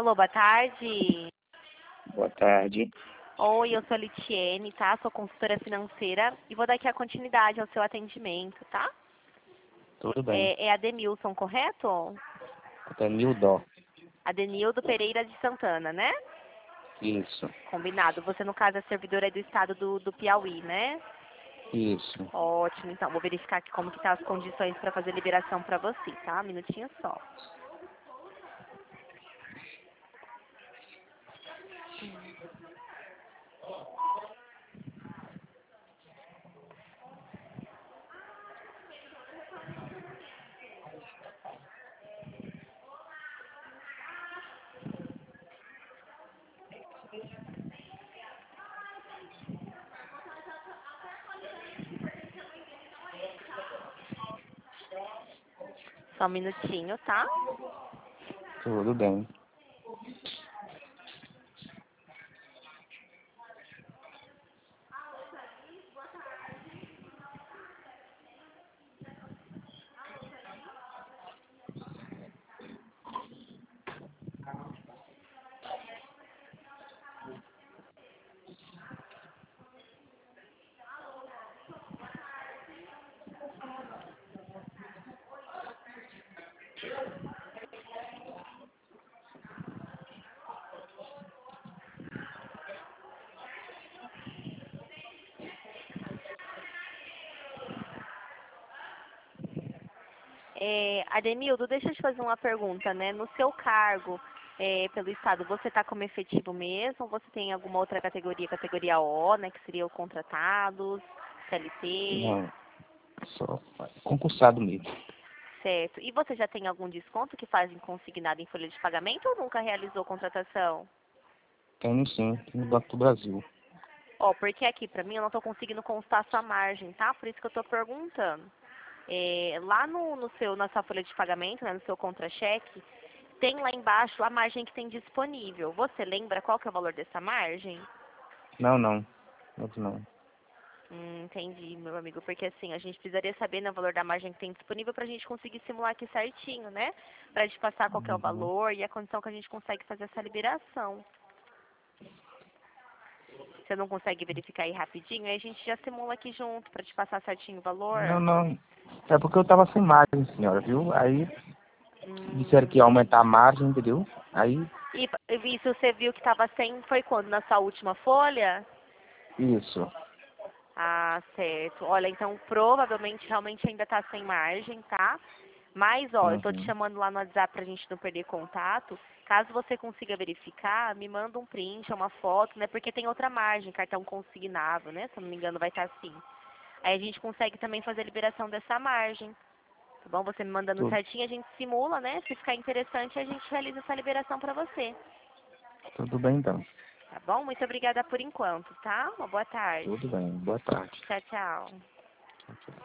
Alô, boa tarde. Boa tarde. Oi, eu sou a Litiene, tá? Sou consultora financeira e vou dar aqui a continuidade ao seu atendimento, tá? Tudo bem. É Ademilson, correto? Adenildó. Adenildo Pereira de Santana, né? Isso. Combinado. Você, no caso, é servidora do estado do Piauí, né? Isso. Ótimo, então. Vou verificar aqui como que tá as condições para fazer liberação para você, tá? Um minutinho só. Só um minutinho, tá? Tudo bem. Ademildo, deixa eu te fazer uma pergunta, né? No seu cargo pelo Estado, você está como efetivo mesmo ou você tem alguma outra categoria, categoria O, né? Que seria o contratados, CLT, Não, só concursado mesmo. certo? E você já tem algum desconto que faz em consignado em folha de pagamento ou nunca realizou contratação? Tenho sim, no Banco do Brasil. Ó, porque aqui pra mim eu não estou conseguindo constar a sua margem, tá? Por isso que eu estou perguntando. Lá na sua folha de pagamento, né, no seu contra-cheque, tem lá embaixo a margem que tem disponível. Você lembra qual que é o valor dessa margem? Não. Não. Entendi, meu amigo, porque assim, a gente precisaria saber, né, o valor da margem que tem disponível pra gente conseguir simular aqui certinho, né? Pra te passar qual que é o Uhum. valor e a condição que a gente consegue fazer essa liberação. Você não consegue verificar aí rapidinho? Aí a gente já simula aqui junto pra te passar certinho o valor. Não. É porque eu tava sem margem, senhora, viu? Aí disseram que ia Hum, aumentar a margem, entendeu? Aí, e isso você viu que estava sem, foi quando? Na sua última folha? isso. Ah, certo. Olha, então provavelmente realmente ainda está sem margem, tá? Mas, ó, eu tô te Uhum. chamando lá no WhatsApp pra gente não perder contato. Caso você consiga verificar, me manda um print, uma foto, né? Porque tem outra margem, cartão consignável, né? Se eu não me engano, vai estar assim. Aí a gente consegue também fazer a liberação dessa margem. Tá bom? Você me mandando Tudo, certinho, a gente simula, né? Se ficar interessante, a gente realiza essa liberação pra você. tudo bem então. Tá bom? Muito obrigada por enquanto, tá? Uma boa tarde. Tudo bem. Boa tarde. Tchau, tchau. Tchau, tchau.